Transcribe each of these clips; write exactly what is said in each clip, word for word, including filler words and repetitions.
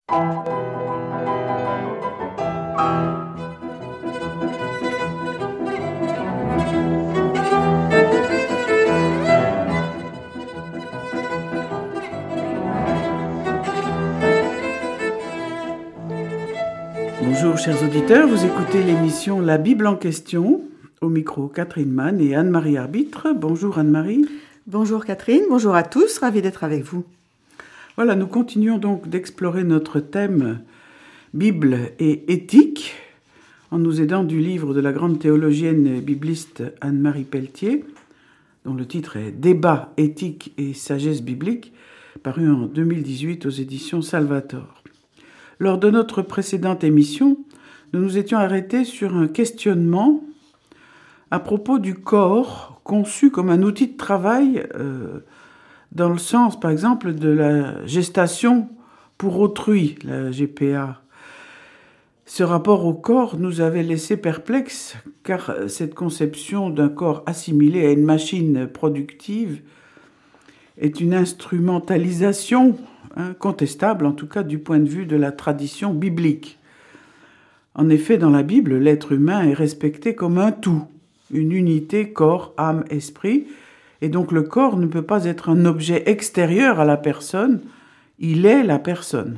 Bonjour chers auditeurs, vous écoutez l'émission La Bible en question, au micro Catherine Mann et Anne-Marie Arbitre. Bonjour Anne-Marie. Bonjour Catherine, bonjour à tous, ravi d'être avec vous. Voilà, nous continuons donc d'explorer notre thème Bible et éthique, en nous aidant du livre de la grande théologienne et bibliste Anne-Marie Pelletier, dont le titre est « Débat, éthique et sagesse biblique », paru en deux mille dix-huit aux éditions Salvator. Lors de notre précédente émission, nous nous étions arrêtés sur un questionnement à propos du corps conçu comme un outil de travail euh, dans le sens, par exemple, de la gestation pour autrui, la G P A. Ce rapport au corps nous avait laissé perplexes, car cette conception d'un corps assimilé à une machine productive est une instrumentalisation hein, contestable, en tout cas du point de vue de la tradition biblique. En effet, dans la Bible, l'être humain est respecté comme un tout, une unité corps, âme, esprit, et donc le corps ne peut pas être un objet extérieur à la personne, il est la personne.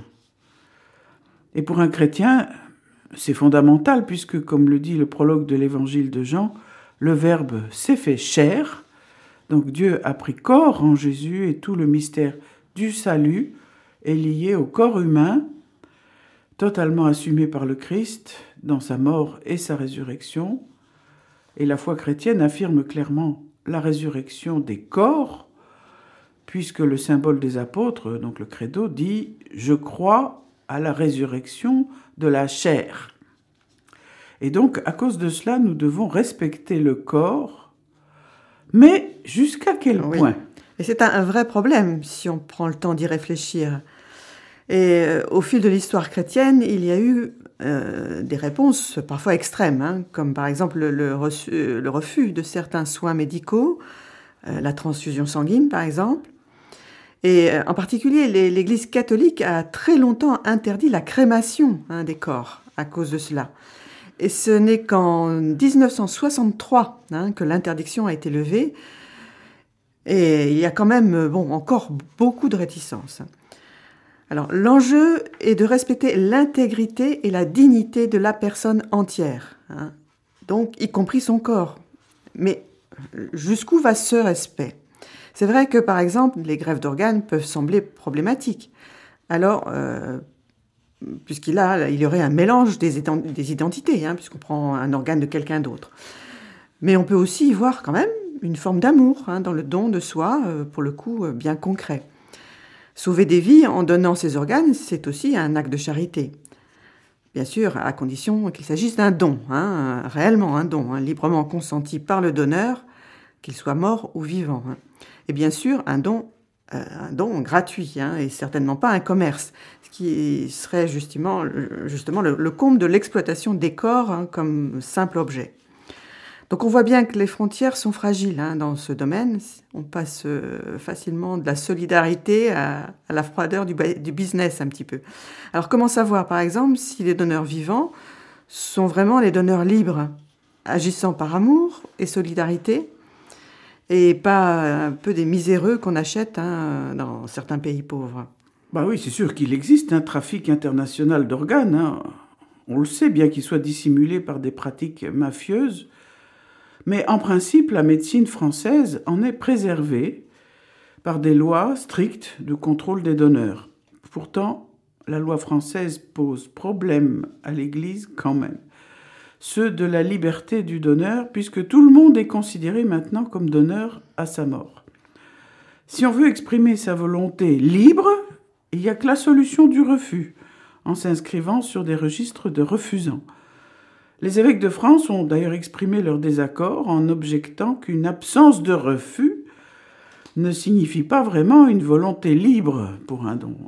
Et pour un chrétien, c'est fondamental, puisque, comme le dit le prologue de l'évangile de Jean, le Verbe s'est fait chair. Donc Dieu a pris corps en Jésus et tout le mystère du salut est lié au corps humain, totalement assumé par le Christ dans sa mort et sa résurrection. Et la foi chrétienne affirme clairement la résurrection des corps, puisque le symbole des apôtres, donc le credo, dit « Je crois à la résurrection de la chair ». Et donc, à cause de cela, nous devons respecter le corps. Mais jusqu'à quel oui. point ? Et c'est un, un vrai problème si on prend le temps d'y réfléchir. Et euh, au fil de l'histoire chrétienne, il y a eu euh, des réponses parfois extrêmes, hein, comme par exemple le, le, reçu, le refus de certains soins médicaux, euh, la transfusion sanguine par exemple. Et euh, en particulier, les, l'Église catholique a très longtemps interdit la crémation hein, des corps à cause de cela. Et ce n'est qu'en dix-neuf cent soixante-trois hein, que l'interdiction a été levée. Et il y a quand même bon, encore beaucoup de réticences. Alors, l'enjeu est de respecter l'intégrité et la dignité de la personne entière, hein, donc y compris son corps. Mais jusqu'où va ce respect ? C'est vrai que, par exemple, les greffes d'organes peuvent sembler problématiques. Alors, euh, puisqu'il a, il y aurait un mélange des, ident- des identités, hein, puisqu'on prend un organe de quelqu'un d'autre. Mais on peut aussi y voir quand même une forme d'amour hein, dans le don de soi, euh, pour le coup, euh, bien concret. Sauver des vies en donnant ses organes, c'est aussi un acte de charité. Bien sûr, à condition qu'il s'agisse d'un don, hein, réellement un don, hein, librement consenti par le donneur, qu'il soit mort ou vivant. Hein. Et bien sûr, un don, euh, un don gratuit, hein, et certainement pas un commerce, ce qui serait justement, justement le, le comble de l'exploitation des corps hein, comme simple objet. Donc on voit bien que les frontières sont fragiles hein, dans ce domaine. On passe euh, facilement de la solidarité à, à la froideur du, du business un petit peu. Alors comment savoir par exemple si les donneurs vivants sont vraiment les donneurs libres, agissant par amour et solidarité, et pas un peu des miséreux qu'on achète hein, dans certains pays pauvres. Bah oui, c'est sûr qu'il existe un trafic international d'organes. Hein. On le sait, bien qu'il soit dissimulé par des pratiques mafieuses. Mais en principe, la médecine française en est préservée par des lois strictes de contrôle des donneurs. Pourtant, la loi française pose problème à l'Église quand même. Ceux de la liberté du donneur, puisque tout le monde est considéré maintenant comme donneur à sa mort. Si on veut exprimer sa volonté libre, il n'y a que la solution du refus, en s'inscrivant sur des registres de refusants. Les évêques de France ont d'ailleurs exprimé leur désaccord en objectant qu'une absence de refus ne signifie pas vraiment une volonté libre pour un don.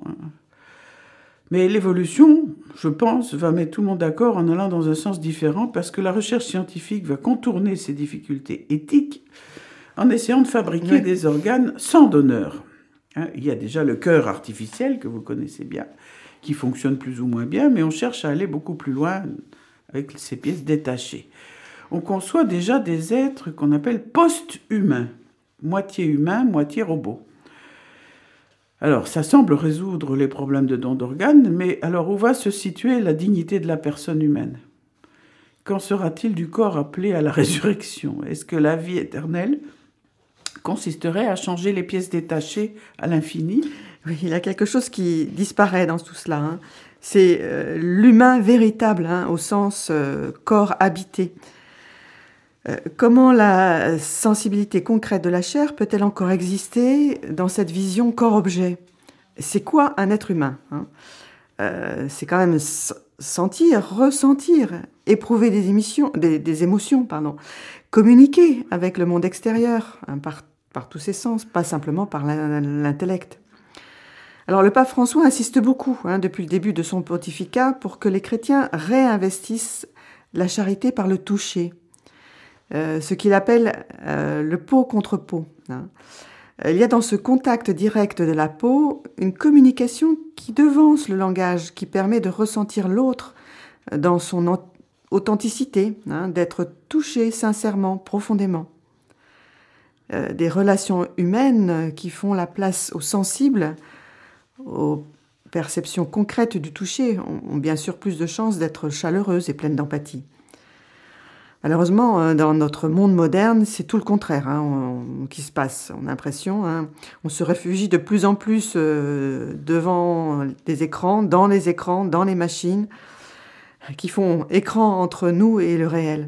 Mais l'évolution, je pense, va mettre tout le monde d'accord en allant dans un sens différent parce que la recherche scientifique va contourner ces difficultés éthiques en essayant de fabriquer oui. des organes sans donneur. Il y a déjà le cœur artificiel que vous connaissez bien, qui fonctionnent plus ou moins bien, mais on cherche à aller beaucoup plus loin avec ces pièces détachées. On conçoit déjà des êtres qu'on appelle post-humains, moitié humains, moitié robots. Alors, ça semble résoudre les problèmes de don d'organes, mais alors où va se situer la dignité de la personne humaine ? Qu'en sera-t-il du corps appelé à la résurrection ? Est-ce que la vie éternelle consisterait à changer les pièces détachées à l'infini ? Oui, il y a quelque chose qui disparaît dans tout cela. Hein. C'est euh, l'humain véritable, hein, au sens euh, corps habité. Euh, comment la sensibilité concrète de la chair peut-elle encore exister dans cette vision corps-objet ? C'est quoi un être humain, hein ? euh, C'est quand même sentir, ressentir, éprouver des, émissions, des, des émotions, pardon, communiquer avec le monde extérieur, hein, par, par tous ses sens, pas simplement par l'intellect. Alors le pape François insiste beaucoup, hein, depuis le début de son pontificat, pour que les chrétiens réinvestissent la charité par le toucher, euh, ce qu'il appelle euh, le peau contre peau. Hein. Il y a dans ce contact direct de la peau une communication qui devance le langage, qui permet de ressentir l'autre dans son authenticité, hein, d'être touché sincèrement, profondément. Euh, des relations humaines qui font la place aux sensibles, aux perceptions concrètes du toucher, ont bien sûr plus de chances d'être chaleureuses et pleines d'empathie. Malheureusement, dans notre monde moderne, c'est tout le contraire hein, on, qui se passe. On a l'impression, hein, on se réfugie de plus en plus euh, devant des écrans, dans les écrans, dans les machines, qui font écran entre nous et le réel.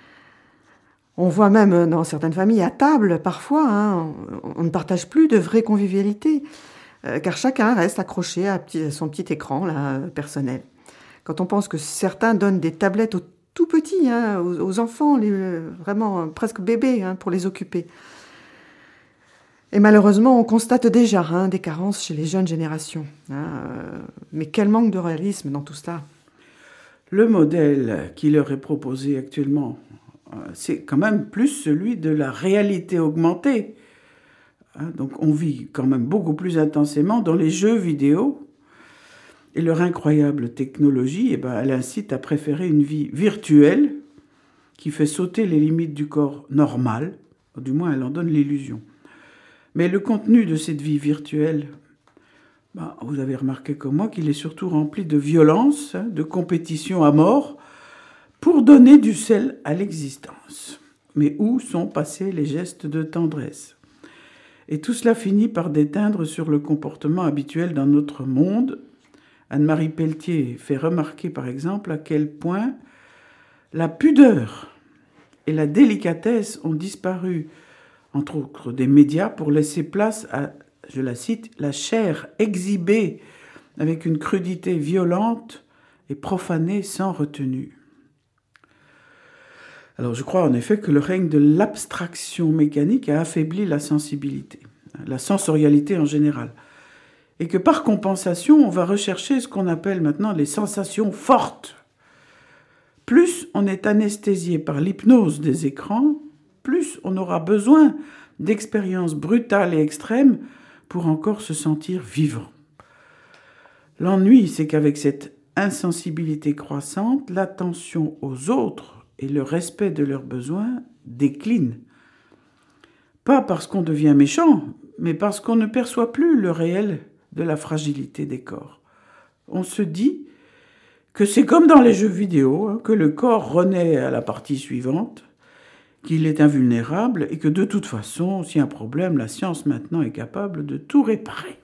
On voit même dans certaines familles à table, parfois, hein, on ne partage plus de vraie convivialité, euh, car chacun reste accroché à son petit écran là, personnel. Quand on pense que certains donnent des tablettes aux tout petits, hein, aux, aux enfants, les, vraiment presque bébés, hein, pour les occuper. Et malheureusement, on constate déjà hein, des carences chez les jeunes générations. Hein, euh, mais quel manque de réalisme dans tout cela. Le modèle qui leur est proposé actuellement, c'est quand même plus celui de la réalité augmentée. Hein, donc on vit quand même beaucoup plus intensément dans les jeux vidéo. Et leur incroyable technologie, eh ben, elle incite à préférer une vie virtuelle qui fait sauter les limites du corps normal, du moins elle en donne l'illusion. Mais le contenu de cette vie virtuelle, ben, vous avez remarqué comme moi qu'il est surtout rempli de violence, hein, de compétition à mort, pour donner du sel à l'existence. Mais où sont passés les gestes de tendresse ? Et tout cela finit par déteindre sur le comportement habituel dans notre monde. Anne-Marie Pelletier fait remarquer par exemple à quel point la pudeur et la délicatesse ont disparu, entre autres des médias, pour laisser place à, je la cite, la chair exhibée avec une crudité violente et profanée sans retenue. Alors je crois en effet que le règne de l'abstraction mécanique a affaibli la sensibilité, la sensorialité en général. Et que par compensation, on va rechercher ce qu'on appelle maintenant les sensations fortes. Plus on est anesthésié par l'hypnose des écrans, plus on aura besoin d'expériences brutales et extrêmes pour encore se sentir vivant. L'ennui, c'est qu'avec cette insensibilité croissante, l'attention aux autres et le respect de leurs besoins déclinent. Pas parce qu'on devient méchant, mais parce qu'on ne perçoit plus le réel de la fragilité des corps. On se dit que c'est comme dans les jeux vidéo, hein, que le corps renaît à la partie suivante, qu'il est invulnérable et que de toute façon, s'il y a un problème, la science maintenant est capable de tout réparer.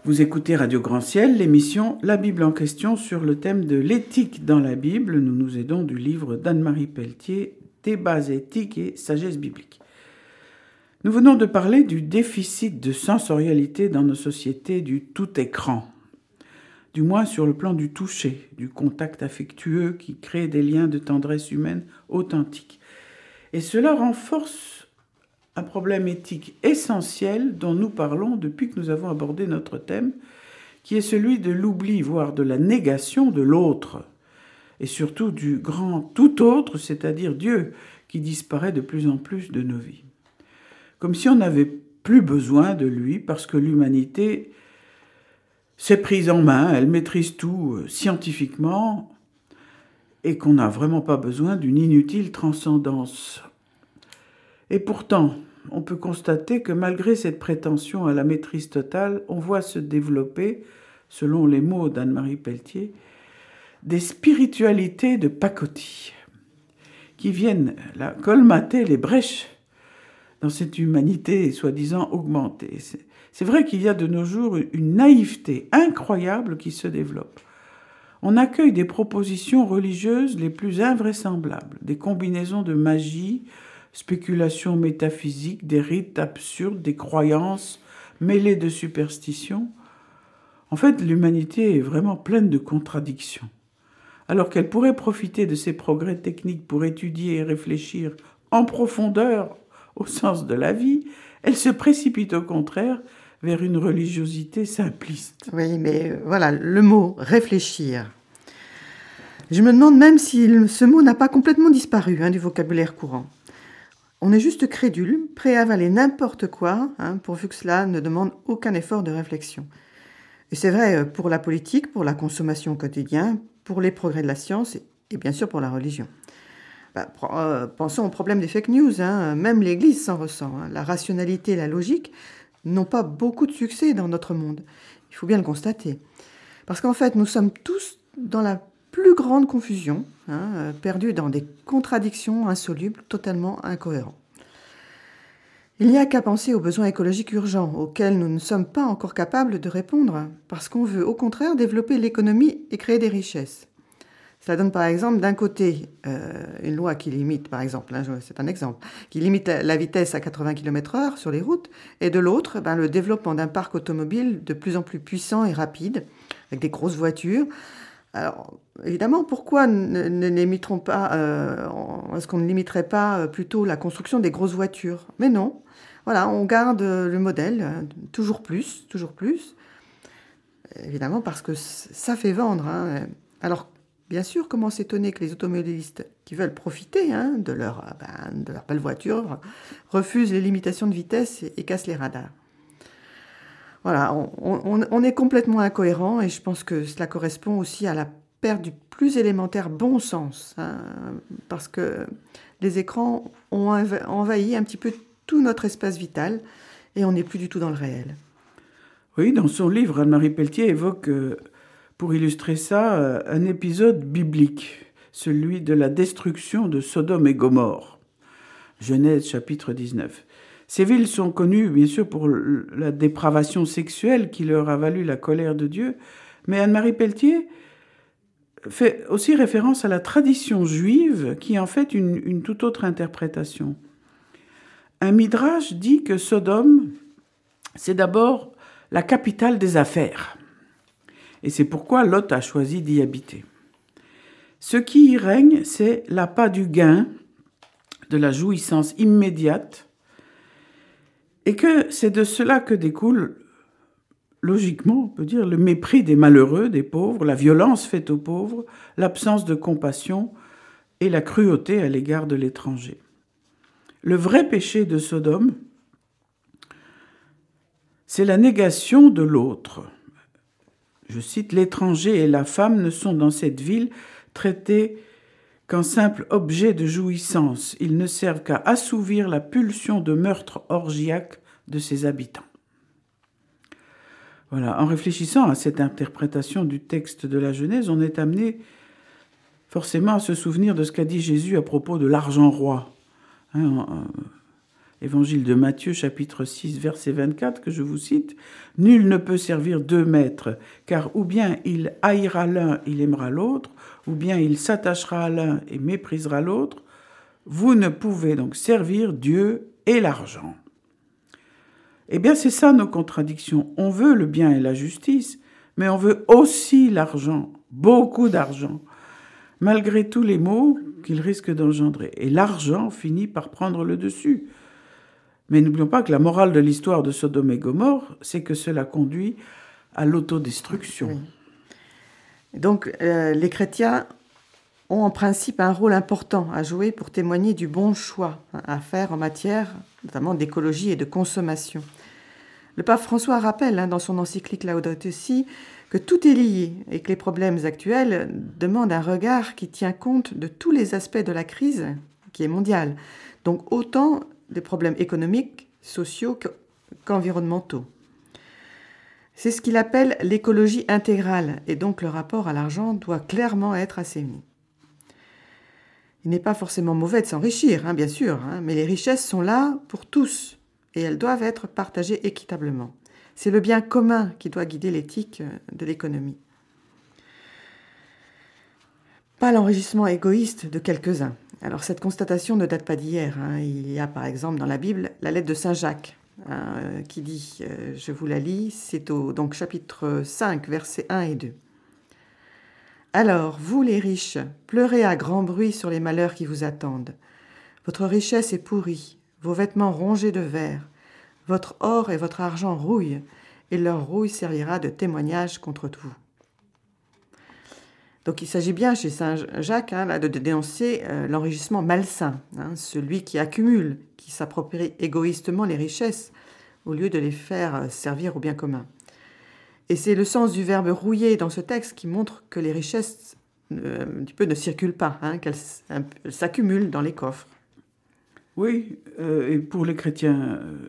Vous écoutez Radio Grand Ciel, l'émission La Bible en question sur le thème de l'éthique dans la Bible. Nous nous aidons du livre d'Anne-Marie Pelletier, Débats éthiques et sagesse biblique. Nous venons de parler du déficit de sensorialité dans nos sociétés du tout-écran, du moins sur le plan du toucher, du contact affectueux qui crée des liens de tendresse humaine authentiques. Et cela renforce un problème éthique essentiel dont nous parlons depuis que nous avons abordé notre thème, qui est celui de l'oubli, voire de la négation de l'autre, et surtout du grand tout autre, c'est-à-dire Dieu, qui disparaît de plus en plus de nos vies. Comme si on n'avait plus besoin de lui, parce que l'humanité s'est prise en main, elle maîtrise tout scientifiquement, et qu'on n'a vraiment pas besoin d'une inutile transcendance. Et pourtant, on peut constater que malgré cette prétention à la maîtrise totale, on voit se développer, selon les mots d'Anne-Marie Pelletier, des spiritualités de pacotille qui viennent là, colmater les brèches dans cette humanité soi-disant augmentée. C'est, c'est vrai qu'il y a de nos jours une naïveté incroyable qui se développe. On accueille des propositions religieuses les plus invraisemblables, des combinaisons de magie, spéculations métaphysiques, des rites absurdes, des croyances mêlées de superstitions. En fait, l'humanité est vraiment pleine de contradictions. Alors qu'elle pourrait profiter de ces progrès techniques pour étudier et réfléchir en profondeur au sens de la vie, elle se précipite au contraire vers une religiosité simpliste. Oui, mais euh, voilà, le mot « réfléchir ». Je me demande même si ce mot n'a pas complètement disparu hein, du vocabulaire courant. On est juste crédule, prêt à avaler n'importe quoi, hein, pourvu que cela ne demande aucun effort de réflexion. Et c'est vrai pour la politique, pour la consommation au quotidien, pour les progrès de la science et, et bien sûr pour la religion. Bah, euh, pensons au problème des fake news, hein, même l'Église s'en ressent. Hein. La rationalité et la logique n'ont pas beaucoup de succès dans notre monde. Il faut bien le constater. Parce qu'en fait, nous sommes tous dans la plus grande confusion, hein, perdus dans des contradictions insolubles, totalement incohérents. Il n'y a qu'à penser aux besoins écologiques urgents, auxquels nous ne sommes pas encore capables de répondre, parce qu'on veut au contraire développer l'économie et créer des richesses. Cela donne par exemple d'un côté euh, une loi qui limite, par exemple, hein, c'est un exemple, qui limite la vitesse à quatre-vingts kilomètres heure sur les routes, et de l'autre, ben, le développement d'un parc automobile de plus en plus puissant et rapide, avec des grosses voitures. Alors, évidemment, pourquoi ne, ne limiterons pas, euh, est-ce qu'on ne limiterait pas plutôt la construction des grosses voitures ? Mais non, voilà, on garde le modèle, toujours plus, toujours plus, évidemment parce que ça fait vendre. Hein. Alors, bien sûr, comment s'étonner que les automobilistes qui veulent profiter hein, de, leur, ben, de leur belle voiture refusent les limitations de vitesse et, et cassent les radars. Voilà, on, on, on est complètement incohérent et je pense que cela correspond aussi à la perte du plus élémentaire bon sens, hein, parce que les écrans ont envahi un petit peu tout notre espace vital et on n'est plus du tout dans le réel. Oui, dans son livre, Anne-Marie Pelletier évoque, euh, pour illustrer ça, euh, un épisode biblique, celui de la destruction de Sodome et Gomorrhe. Genèse chapitre dix-neuf. Ces villes sont connues, bien sûr, pour la dépravation sexuelle qui leur a valu la colère de Dieu, mais Anne-Marie Pelletier fait aussi référence à la tradition juive qui en fait une, une toute autre interprétation. Un midrash dit que Sodome, c'est d'abord la capitale des affaires. Et c'est pourquoi Lot a choisi d'y habiter. Ce qui y règne, c'est l'appât du gain, de la jouissance immédiate, et que c'est de cela que découle, logiquement, on peut dire, le mépris des malheureux, des pauvres, la violence faite aux pauvres, l'absence de compassion et la cruauté à l'égard de l'étranger. Le vrai péché de Sodome, c'est la négation de l'autre. Je cite, « L'étranger et la femme ne sont dans cette ville traités qu'en simple objet de jouissance. Ils ne servent qu'à assouvir la pulsion de meurtre orgiaque de ses habitants. » Voilà. En réfléchissant à cette interprétation du texte de la Genèse, on est amené forcément à se souvenir de ce qu'a dit Jésus à propos de l'argent roi. Hein, Évangile de Matthieu, chapitre six, verset vingt-quatre, que je vous cite. « Nul ne peut servir deux maîtres, car ou bien il haïra l'un, il aimera l'autre, ou bien il s'attachera à l'un et méprisera l'autre. Vous ne pouvez donc servir Dieu et l'argent. » Eh bien, c'est ça nos contradictions. On veut le bien et la justice, mais on veut aussi l'argent, beaucoup d'argent, malgré tous les maux qu'il risque d'engendrer. Et l'argent finit par prendre le dessus. Mais n'oublions pas que la morale de l'histoire de Sodome et Gomorrhe, c'est que cela conduit à l'autodestruction. Oui. Donc, euh, les chrétiens ont en principe un rôle important à jouer pour témoigner du bon choix à faire en matière, notamment d'écologie et de consommation. Le pape François rappelle hein, dans son encyclique Laudato Si que tout est lié et que les problèmes actuels demandent un regard qui tient compte de tous les aspects de la crise qui est mondiale. Donc autant des problèmes économiques, sociaux qu'environnementaux. C'est ce qu'il appelle l'écologie intégrale, et donc le rapport à l'argent doit clairement être assaini. Il n'est pas forcément mauvais de s'enrichir, hein, bien sûr, hein, mais les richesses sont là pour tous, et elles doivent être partagées équitablement. C'est le bien commun qui doit guider l'éthique de l'économie. Pas l'enrichissement égoïste de quelques-uns. Alors cette constatation ne date pas d'hier. Hein. Il y a par exemple dans la Bible la lettre de Saint Jacques hein, qui dit, euh, je vous la lis, c'est au donc, chapitre cinq, versets un et deux. « Alors, vous les riches, pleurez à grand bruit sur les malheurs qui vous attendent. Votre richesse est pourrie, vos vêtements rongés de vers, votre or et votre argent rouillent, et leur rouille servira de témoignage contre vous. » Donc il s'agit bien chez Saint Jacques hein, là, de dénoncer euh, l'enrichissement malsain, hein, celui qui accumule, qui s'approprie égoïstement les richesses au lieu de les faire servir au bien commun. Et c'est le sens du verbe rouiller dans ce texte qui montre que les richesses euh, un petit peu ne circulent pas, hein, qu'elles s'accumulent dans les coffres. Oui, euh, et pour les chrétiens, euh,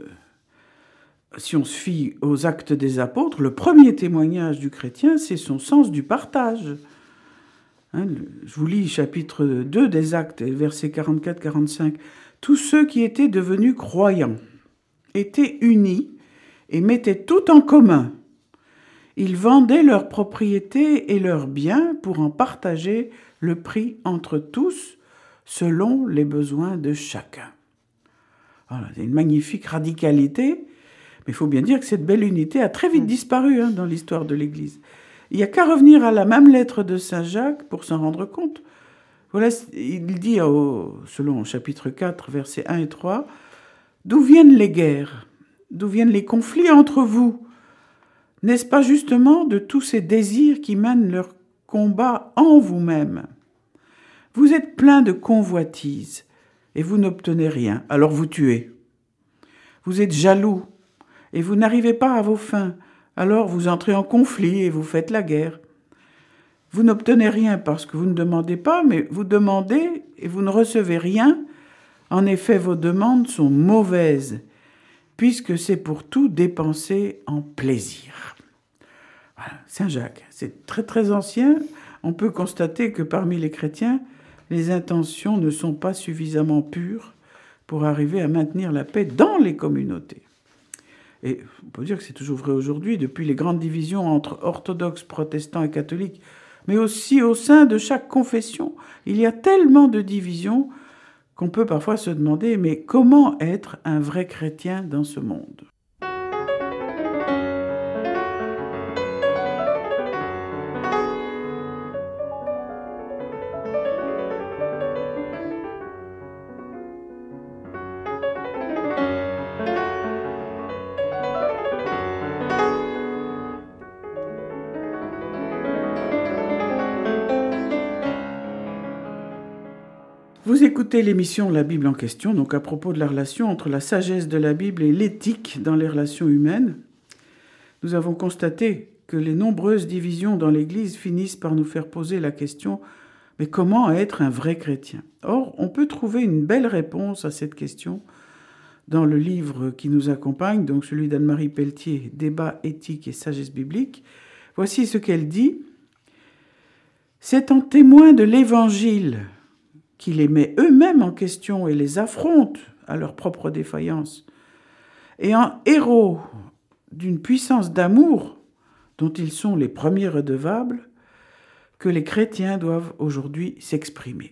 si on se fie aux actes des apôtres, le premier témoignage du chrétien, c'est son sens du partage. Hein, je vous lis chapitre deux des Actes, versets quarante-quatre quarante-cinq. « Tous ceux qui étaient devenus croyants étaient unis et mettaient tout en commun. Ils vendaient leurs propriétés et leurs biens pour en partager le prix entre tous, selon les besoins de chacun. » Voilà, c'est une magnifique radicalité, mais il faut bien dire que cette belle unité a très vite disparu hein, dans l'histoire de l'Église. Il n'y a qu'à revenir à la même lettre de Saint Jacques pour s'en rendre compte. Voilà, il dit, au, selon chapitre quatre, versets un et trois, « D'où viennent les guerres? D'où viennent les conflits entre vous? N'est-ce pas justement de tous ces désirs qui mènent leur combat en vous-même? Vous êtes plein de convoitises et vous n'obtenez rien, alors vous tuez. Vous êtes jaloux et vous n'arrivez pas à vos fins, alors vous entrez en conflit et vous faites la guerre. Vous n'obtenez rien parce que vous ne demandez pas, mais vous demandez et vous ne recevez rien. En effet, vos demandes sont mauvaises, puisque c'est pour tout dépenser en plaisir. » Voilà, Saint Jacques, c'est très très ancien. On peut constater que parmi les chrétiens, les intentions ne sont pas suffisamment pures pour arriver à maintenir la paix dans les communautés. Et on peut dire que c'est toujours vrai aujourd'hui, depuis les grandes divisions entre orthodoxes, protestants et catholiques, mais aussi au sein de chaque confession. Il y a tellement de divisions qu'on peut parfois se demander, mais comment être un vrai chrétien dans ce monde ? Vous écoutez l'émission La Bible en question, donc à propos de la relation entre la sagesse de la Bible et l'éthique dans les relations humaines. Nous avons constaté que les nombreuses divisions dans l'Église finissent par nous faire poser la question « Mais comment être un vrai chrétien ?» Or, on peut trouver une belle réponse à cette question dans le livre qui nous accompagne, donc celui d'Anne-Marie Pelletier, « Débat éthique et sagesse biblique ». Voici ce qu'elle dit. « C'est en témoin de l'Évangile qui les met eux-mêmes en question et les affronte à leur propre défaillance, et en héros d'une puissance d'amour dont ils sont les premiers redevables, que les chrétiens doivent aujourd'hui s'exprimer.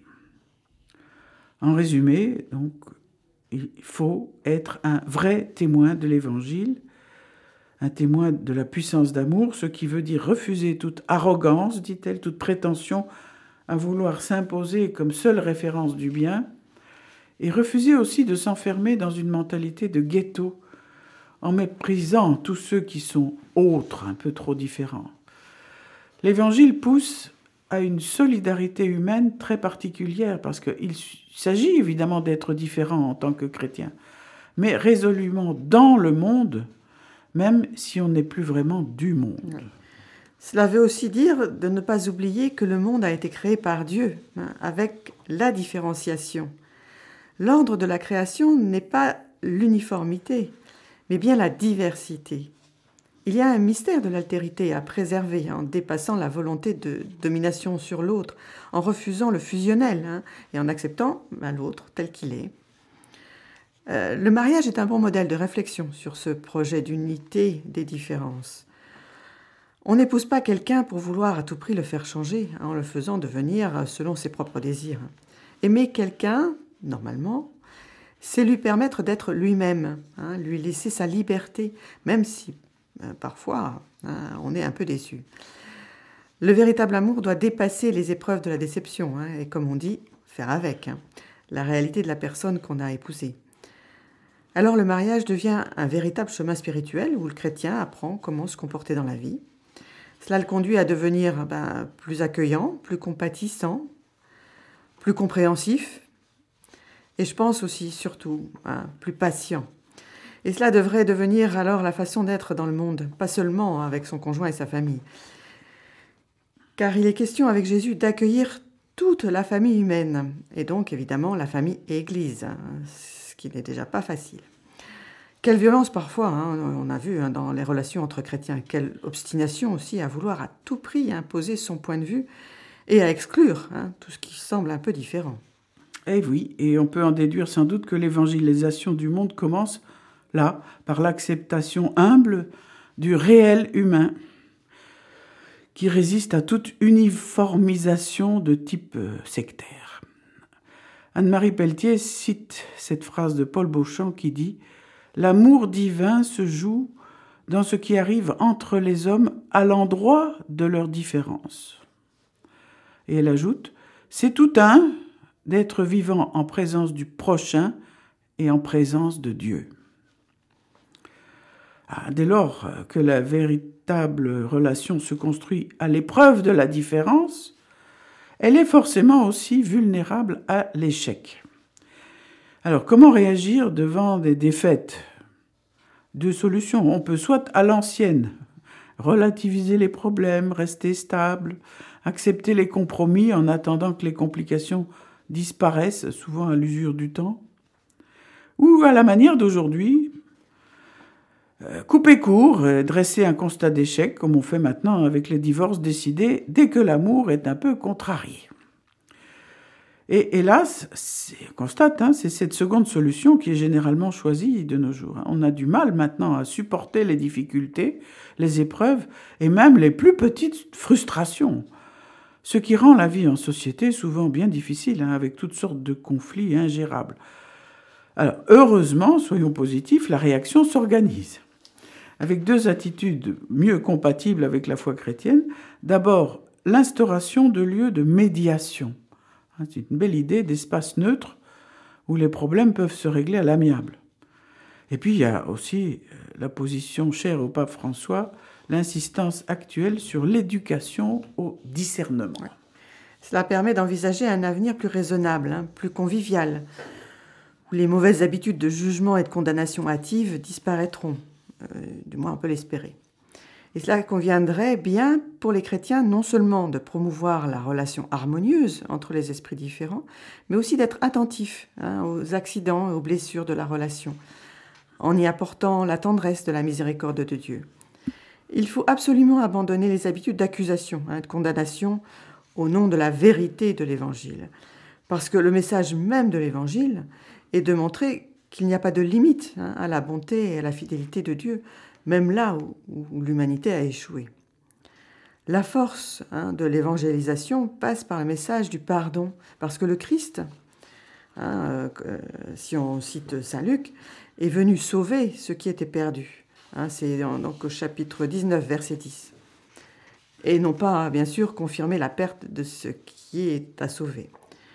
En résumé, donc, il faut être un vrai témoin de l'Évangile, un témoin de la puissance d'amour, ce qui veut dire refuser toute arrogance, dit-elle, toute prétention à vouloir s'imposer comme seule référence du bien, et refuser aussi de s'enfermer dans une mentalité de ghetto, en méprisant tous ceux qui sont autres, un peu trop différents. L'Évangile pousse à une solidarité humaine très particulière, parce qu'il s'agit évidemment d'être différent en tant que chrétien, mais résolument dans le monde, même si on n'est plus vraiment du monde. Oui. Cela veut aussi dire de ne pas oublier que le monde a été créé par Dieu, hein, avec la différenciation. L'ordre de la création n'est pas l'uniformité, mais bien la diversité. Il y a un mystère de l'altérité à préserver en dépassant la volonté de domination sur l'autre, en refusant le fusionnel hein, et en acceptant ben, l'autre tel qu'il est. Euh, le mariage est un bon modèle de réflexion sur ce projet d'unité des différences. On n'épouse pas quelqu'un pour vouloir à tout prix le faire changer, hein, en le faisant devenir selon ses propres désirs. Aimer quelqu'un, normalement, c'est lui permettre d'être lui-même, hein, lui laisser sa liberté, même si euh, parfois hein, on est un peu déçu. Le véritable amour doit dépasser les épreuves de la déception, hein, et comme on dit, faire avec hein, la réalité de la personne qu'on a épousée. Alors le mariage devient un véritable chemin spirituel où le chrétien apprend comment se comporter dans la vie. Cela le conduit à devenir ben, plus accueillant, plus compatissant, plus compréhensif, et je pense aussi, surtout, hein, plus patient. Et cela devrait devenir alors la façon d'être dans le monde, pas seulement avec son conjoint et sa famille. Car il est question avec Jésus d'accueillir toute la famille humaine, et donc évidemment la famille Église, hein, ce qui n'est déjà pas facile. Quelle violence parfois, hein, on a vu hein, dans les relations entre chrétiens, quelle obstination aussi à vouloir à tout prix imposer son point de vue et à exclure hein, tout ce qui semble un peu différent. Eh oui, et on peut en déduire sans doute que l'évangélisation du monde commence là, par l'acceptation humble du réel humain, qui résiste à toute uniformisation de type sectaire. Anne-Marie Pelletier cite cette phrase de Paul Beauchamp qui dit « L'amour divin se joue dans ce qui arrive entre les hommes à l'endroit de leurs différences. » Et elle ajoute « C'est tout un d'être vivant en présence du prochain et en présence de Dieu. » Ah, dès lors que la véritable relation se construit à l'épreuve de la différence, elle est forcément aussi vulnérable à l'échec. Alors, comment réagir devant des défaites ? Deux solutions. On peut soit à l'ancienne, relativiser les problèmes, rester stable, accepter les compromis en attendant que les complications disparaissent, souvent à l'usure du temps, ou à la manière d'aujourd'hui, couper court, dresser un constat d'échec, comme on fait maintenant avec les divorces décidés dès que l'amour est un peu contrarié. Et hélas, on constate, hein, c'est cette seconde solution qui est généralement choisie de nos jours. On a du mal maintenant à supporter les difficultés, les épreuves et même les plus petites frustrations, ce qui rend la vie en société souvent bien difficile, hein, avec toutes sortes de conflits ingérables. Alors, heureusement, soyons positifs, la réaction s'organise, avec deux attitudes mieux compatibles avec la foi chrétienne. D'abord, l'instauration de lieux de médiation. C'est une belle idée d'espace neutre où les problèmes peuvent se régler à l'amiable. Et puis, il y a aussi la position chère au pape François, l'insistance actuelle sur l'éducation au discernement. Ouais. Cela permet d'envisager un avenir plus raisonnable, hein, plus convivial, où les mauvaises habitudes de jugement et de condamnation hâtive disparaîtront. Euh, du moins on peut l'espérer. Et cela conviendrait bien pour les chrétiens non seulement de promouvoir la relation harmonieuse entre les esprits différents, mais aussi d'être attentifs hein, aux accidents et aux blessures de la relation, en y apportant la tendresse de la miséricorde de Dieu. Il faut absolument abandonner les habitudes d'accusation, hein, de condamnation au nom de la vérité de l'Évangile. Parce que le message même de l'Évangile est de montrer qu'il n'y a pas de limite hein, à la bonté et à la fidélité de Dieu, même là où, où l'humanité a échoué. La force hein, de l'évangélisation passe par le message du pardon, parce que le Christ, hein, euh, si on cite Saint Luc, est venu sauver ce qui était perdu. Hein, c'est donc au chapitre dix-neuf, verset dix. Et non pas, bien sûr, confirmer la perte de ce qui est à sauver.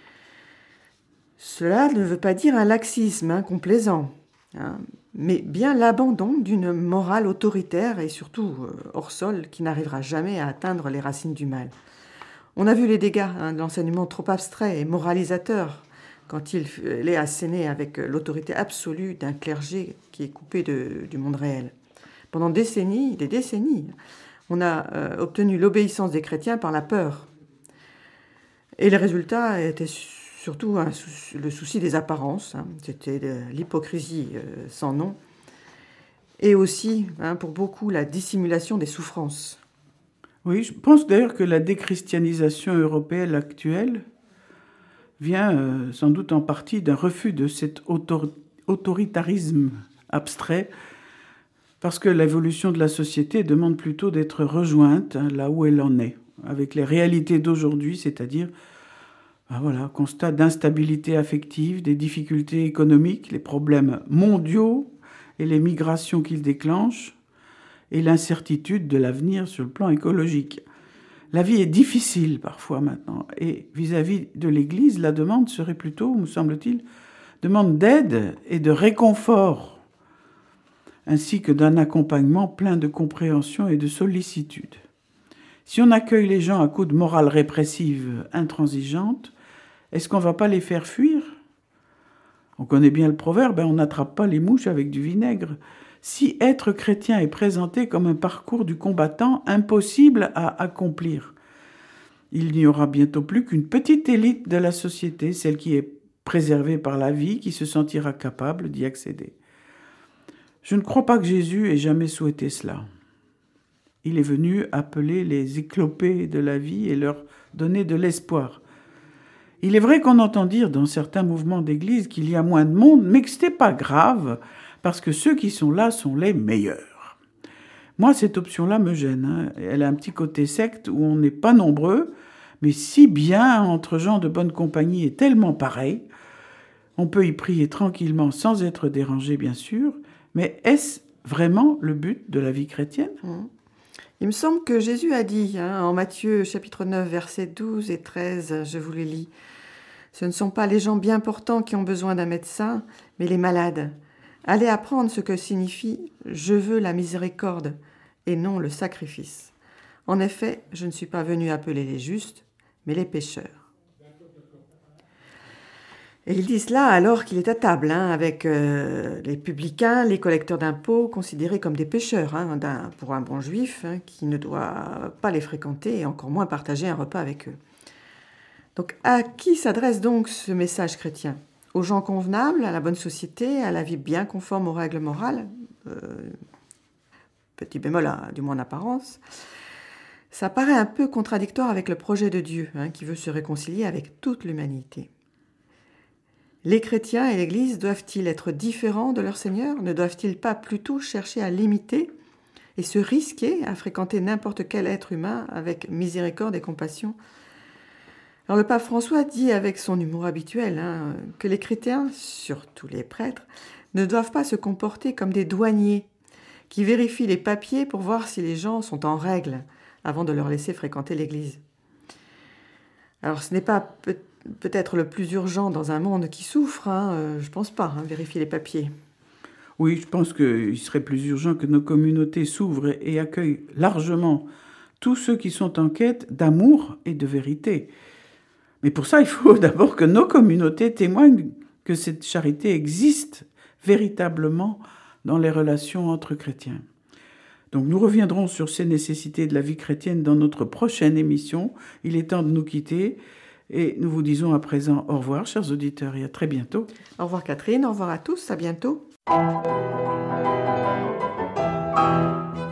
Cela ne veut pas dire un laxisme hein, complaisant, hein, mais bien l'abandon d'une morale autoritaire et surtout euh, hors sol qui n'arrivera jamais à atteindre les racines du mal. On a vu les dégâts hein, de l'enseignement trop abstrait et moralisateur quand il est asséné avec l'autorité absolue d'un clergé qui est coupé de, du monde réel. Pendant des décennies, des décennies, on a euh, obtenu l'obéissance des chrétiens par la peur. Et les résultats étaient surtout hein, le souci des apparences, hein, c'était de l'hypocrisie euh, sans nom, et aussi, hein, pour beaucoup, la dissimulation des souffrances. Oui, je pense d'ailleurs que la déchristianisation européenne actuelle vient euh, sans doute en partie d'un refus de cet autor- autoritarisme abstrait, parce que l'évolution de la société demande plutôt d'être rejointe hein, là où elle en est, avec les réalités d'aujourd'hui, c'est-à-dire ben voilà, constat d'instabilité affective, des difficultés économiques, les problèmes mondiaux et les migrations qu'ils déclenchent, et l'incertitude de l'avenir sur le plan écologique. La vie est difficile parfois maintenant, et vis-à-vis de l'Église, la demande serait plutôt, me semble-t-il, demande d'aide et de réconfort, ainsi que d'un accompagnement plein de compréhension et de sollicitude. Si on accueille les gens à coups de morale répressive intransigeante, est-ce qu'on ne va pas les faire fuir ? On connaît bien le proverbe, hein, on n'attrape pas les mouches avec du vinaigre. Si être chrétien est présenté comme un parcours du combattant impossible à accomplir, il n'y aura bientôt plus qu'une petite élite de la société, celle qui est préservée par la vie, qui se sentira capable d'y accéder. Je ne crois pas que Jésus ait jamais souhaité cela. Il est venu appeler les éclopés de la vie et leur donner de l'espoir. Il est vrai qu'on entend dire dans certains mouvements d'église qu'il y a moins de monde, mais que ce n'est pas grave, parce que ceux qui sont là sont les meilleurs. Moi, cette option-là me gêne. Hein. Elle a un petit côté secte où on n'est pas nombreux, mais si bien entre gens de bonne compagnie et tellement pareil, on peut y prier tranquillement sans être dérangé, bien sûr, mais est-ce vraiment le but de la vie chrétienne ? Mmh. Il me semble que Jésus a dit, hein, en Matthieu chapitre neuf, versets douze et treize, je vous les lis, « Ce ne sont pas les gens bien portants qui ont besoin d'un médecin, mais les malades. Allez apprendre ce que signifie « je veux la miséricorde » et non le sacrifice. En effet, je ne suis pas venu appeler les justes, mais les pécheurs. » Et il dit cela alors qu'il est à table, hein, avec euh, les publicains, les collecteurs d'impôts, considérés comme des pécheurs, hein, d'un, pour un bon juif, hein, qui ne doit pas les fréquenter et encore moins partager un repas avec eux. Donc, à qui s'adresse donc ce message chrétien ? Aux gens convenables, à la bonne société, à la vie bien conforme aux règles morales, euh, petit bémol, à, du moins en apparence. Ça paraît un peu contradictoire avec le projet de Dieu, hein, qui veut se réconcilier avec toute l'humanité. Les chrétiens et l'Église doivent-ils être différents de leur Seigneur ? Ne doivent-ils pas plutôt chercher à l'imiter et se risquer à fréquenter n'importe quel être humain avec miséricorde et compassion ? Alors le pape François dit avec son humour habituel hein, que les chrétiens, surtout les prêtres, ne doivent pas se comporter comme des douaniers qui vérifient les papiers pour voir si les gens sont en règle avant de leur laisser fréquenter l'Église. Alors ce n'est pas peut- peut-être le plus urgent dans un monde qui souffre, hein, euh, je pense pas, hein, vérifier les papiers. Oui, je pense qu'il serait plus urgent que nos communautés s'ouvrent et accueillent largement tous ceux qui sont en quête d'amour et de vérité. Mais pour ça, il faut d'abord que nos communautés témoignent que cette charité existe véritablement dans les relations entre chrétiens. Donc nous reviendrons sur ces nécessités de la vie chrétienne dans notre prochaine émission. Il est temps de nous quitter et nous vous disons à présent au revoir, chers auditeurs, et à très bientôt. Au revoir Catherine, au revoir à tous, à bientôt.